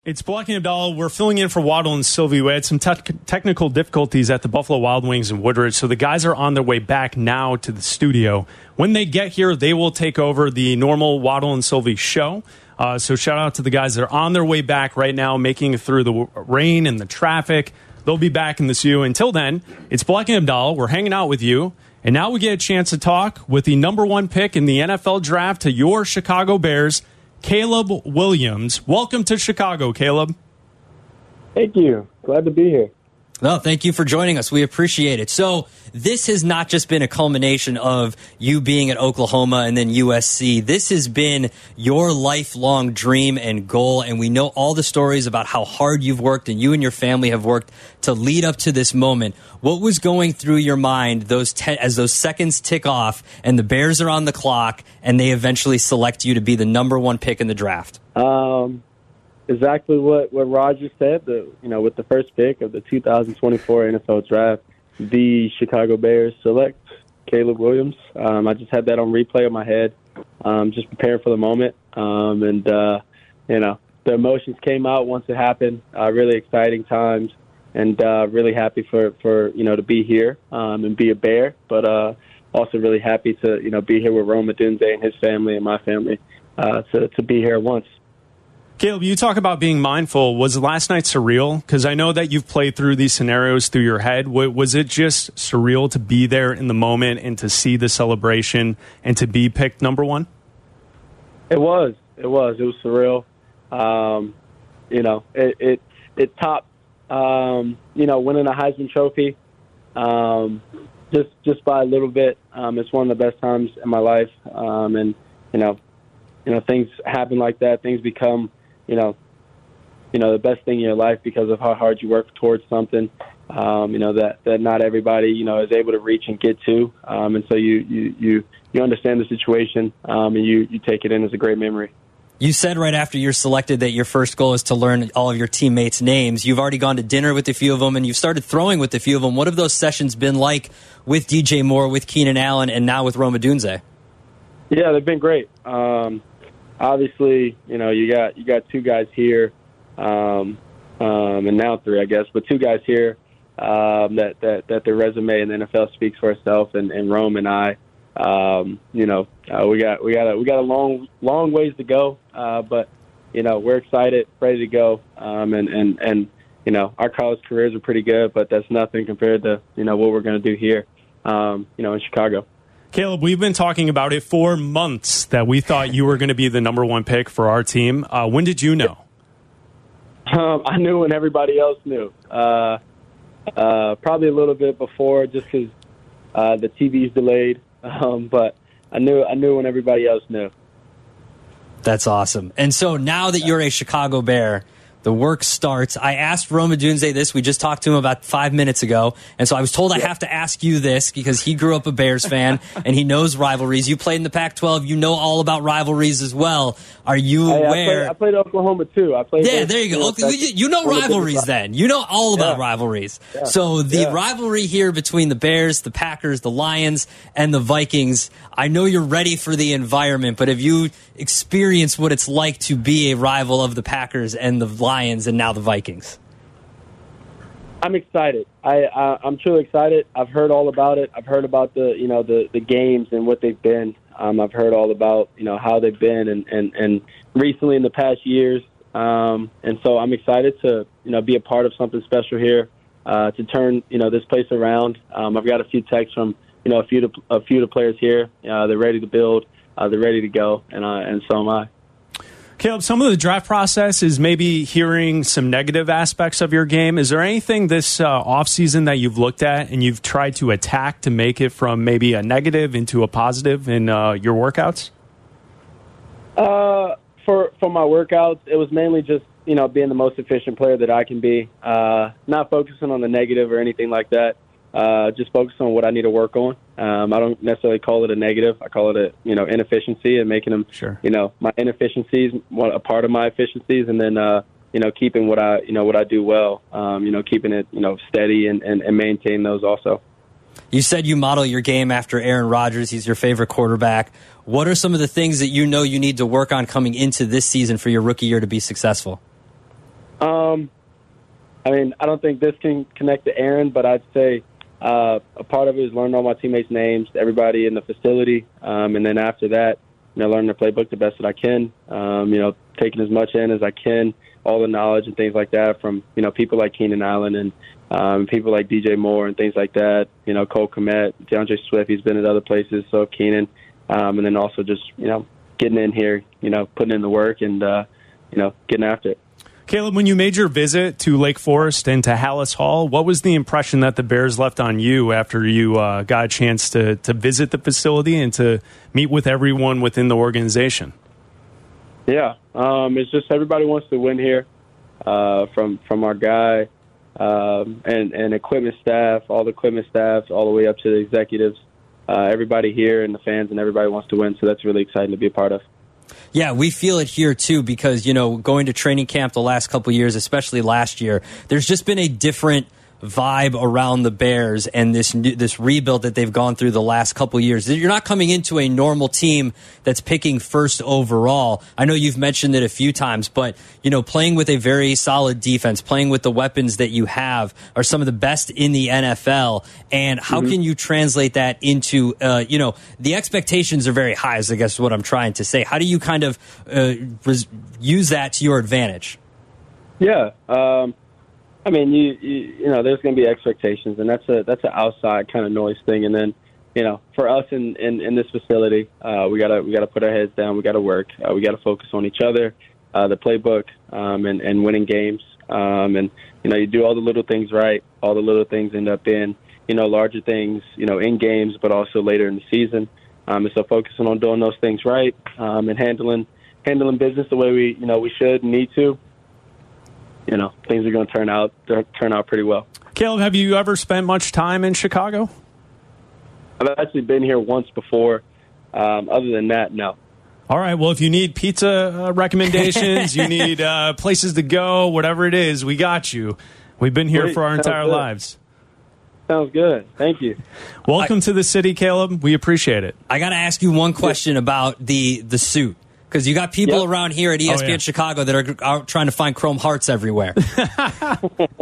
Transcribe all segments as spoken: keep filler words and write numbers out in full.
It's Black and Abdallah. We're filling in for Waddle and Sylvie. We had some te- technical difficulties at the Buffalo Wild Wings in Woodridge, so the guys are on their way back now to the studio. When they get here, they will take over the normal Waddle and Sylvie show. Uh, so shout out to the guys that are on their way back right now, making it through the rain and the traffic. They'll be back in the studio. Until then, it's Black and Abdallah. We're hanging out with you. And now we get a chance to talk with the number one pick in the N F L draft to your Chicago Bears, Caleb Williams. Welcome to Chicago, Caleb. Thank you. Glad to be here. No, thank you for joining us. We appreciate it. So this has not just been a culmination of you being at Oklahoma and then U S C. This has been your lifelong dream and goal, and we know all the stories about how hard you've worked and you and your family have worked to lead up to this moment. What was going through your mind those ten, as those seconds tick off and the Bears are on the clock and they eventually select you to be the number one pick in the draft? Um... Exactly what, what Roger said. The you know with the first pick of the two thousand twenty-four N F L Draft, the Chicago Bears select Caleb Williams. Um, I just had that on replay in my head, um, just preparing for the moment, um, and uh, you know the emotions came out once it happened. Uh, really exciting times, and uh, really happy for, for you know to be here um, and be a Bear, but uh, also really happy to you know be here with Rome Odunze and his family and my family uh, to to be here once. Caleb, you talk about being mindful. Was last night surreal? Because I know that you've played through these scenarios through your head. Was it just surreal to be there in the moment and to see the celebration and to be picked number one? It was. It was. It was surreal. Um, you know, it it, it topped, um, you know, winning a Heisman Trophy um, just just by a little bit. Um, it's one of the best times in my life. Um, and, you know, you know, things happen like that. Things become you know, you know, the best thing in your life because of how hard you work towards something, um, you know, that, that not everybody, you know, is able to reach and get to. Um, and so you, you, you, you understand the situation um, and you, you take it in as a great memory. You said right after you're selected that your first goal is to learn all of your teammates' names. You've already gone to dinner with a few of them and you've started throwing with a few of them. What have those sessions been like with D J Moore, with Keenan Allen, and now with Rome Odunze? Yeah, they've been great. Um, Obviously, you know, you got you got two guys here, um, um, and now three, I guess, but two guys here um, that, that that their resume in the N F L speaks for itself. And, and Rome and I, um, you know, uh, we got we got a, we got a long long ways to go, uh, but you know, we're excited, ready to go, um, and and and you know, our college careers are pretty good, but that's nothing compared to you know what we're going to do here, um, you know, in Chicago. Caleb, we've been talking about it for months that we thought you were going to be the number one pick for our team. Uh, when did you know? Um, I knew when everybody else knew. Uh, uh, probably a little bit before, just because uh, the T V's delayed. Um, but I knew I knew when everybody else knew. That's awesome. And so now that you're a Chicago Bear, the work starts. I asked Rome Odunze this. We just talked to him about five minutes ago. And so I was told I have to ask you this because he grew up a Bears fan and he knows rivalries. You played in the Pac twelve. You know all about rivalries as well. Are you hey, aware? I played, I played Oklahoma, too. I played yeah, there you go. Okay, you know rivalries then. You know all about yeah. rivalries. Yeah. So the yeah. rivalry here between the Bears, the Packers, the Lions, and the Vikings, I know you're ready for the environment, but have you experienced what it's like to be a rival of the Packers and the Lions and now the Vikings? I'm excited. I, I I'm truly excited. I've heard all about it. I've heard about the you know the, the games and what they've been. Um, I've heard all about you know how they've been and, and, and recently in the past years. Um, and so I'm excited to you know be a part of something special here uh, to turn you know this place around. Um, I've got a few texts from you know a few to, a few of the players here. Uh, they're ready to build. Uh, they're ready to go, and uh, and so am I. Caleb, some of the draft process is maybe hearing some negative aspects of your game. Is there anything this uh, offseason that you've looked at and you've tried to attack to make it from maybe a negative into a positive in uh, your workouts? Uh, for for my workouts, it was mainly just, you know, being the most efficient player that I can be, uh, not focusing on the negative or anything like that. Uh, just focus on what I need to work on. Um, I don't necessarily call it a negative. I call it a, you know, inefficiency and making them, sure. you know, my inefficiencies, a part of my efficiencies, and then, uh, you know, keeping what I, you know, what I do well, um, you know, keeping it, you know, steady and, and, and maintain those also. You said you model your game after Aaron Rodgers. He's your favorite quarterback. What are some of the things that you know you need to work on coming into this season for your rookie year to be successful? Um, I mean, I don't think this can connect to Aaron, but I'd say uh, a part of it is learning all my teammates' names, everybody in the facility, um, and then after that, you know, learning the playbook the best that I can. Um, you know, taking as much in as I can, all the knowledge and things like that from you know people like Keenan Allen and um, people like D J Moore and things like that. You know, Cole Kmet, DeAndre Swift. He's been at other places, so Keenan, um, and then also just you know getting in here, you know, putting in the work and uh, you know getting after it. Caleb, when you made your visit to Lake Forest and to Hallis Hall, what was the impression that the Bears left on you after you uh, got a chance to, to visit the facility and to meet with everyone within the organization? Yeah, um, it's just everybody wants to win here, uh, from from our guy um, and, and equipment staff, all the equipment staff, all the way up to the executives. Uh, everybody here and the fans and everybody wants to win, so that's really exciting to be a part of. Yeah, we feel it here too because, you know, going to training camp the last couple of years, especially last year, there's just been a different vibe around the Bears and this new, this rebuild that they've gone through the last couple of years. You're not coming into a normal team that's picking first overall. I know you've mentioned it a few times, but, you know, playing with a very solid defense, playing with the weapons that you have are some of the best in the N F L. And how mm-hmm. can you translate that into, uh, you know, the expectations are very high, is I guess what I'm trying to say. How do you kind of uh, res- use that to your advantage? Yeah, um, I mean, you, you you know, there's going to be expectations, and that's a that's an outside kind of noise thing. And then, you know, for us in, in, in this facility, uh, we gotta we gotta put our heads down. We gotta work. Uh, we gotta focus on each other, uh, the playbook, um, and and winning games. Um, and you know, you do all the little things right. All the little things end up in you know larger things. You know, in games, but also later in the season. Um, and so focusing on doing those things right um, and handling handling business the way we you know we should and need to. You know, things are going to turn out turn out pretty well. Caleb, have you ever spent much time in Chicago? I've actually been here once before. Um, other than that, no. All right. Well, if you need pizza uh, recommendations, you need uh, places to go, whatever it is, we got you. We've been here Great. for our Sounds entire good. lives. Sounds good. Thank you. Welcome I, to the city, Caleb. We appreciate it. I got to ask you one question about the the suit. Because you got people yep. around here at E S P N oh, yeah. Chicago that are out trying to find chrome hearts everywhere. Yeah,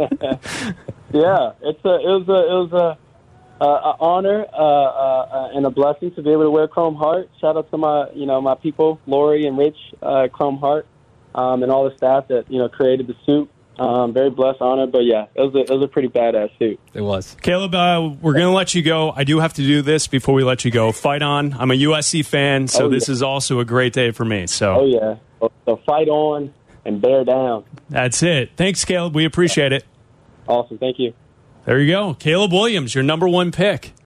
it's a, it was a it was a, a, a honor uh, uh, and a blessing to be able to wear chrome heart. Shout out to my you know my people, Lori and Rich, uh, Chrome Heart, um, and all the staff that you know created the suit. Um, very blessed, honored, but yeah, it was a, it was a pretty badass suit. It was. Caleb, uh, we're going to let you go. I do have to do this before we let you go. Fight on. I'm a U S C fan, so oh, this yeah. is also a great day for me. So, oh yeah, so, so fight on and bear down. That's it. Thanks, Caleb. We appreciate it. Awesome, thank you. There you go, Caleb Williams, your number one pick.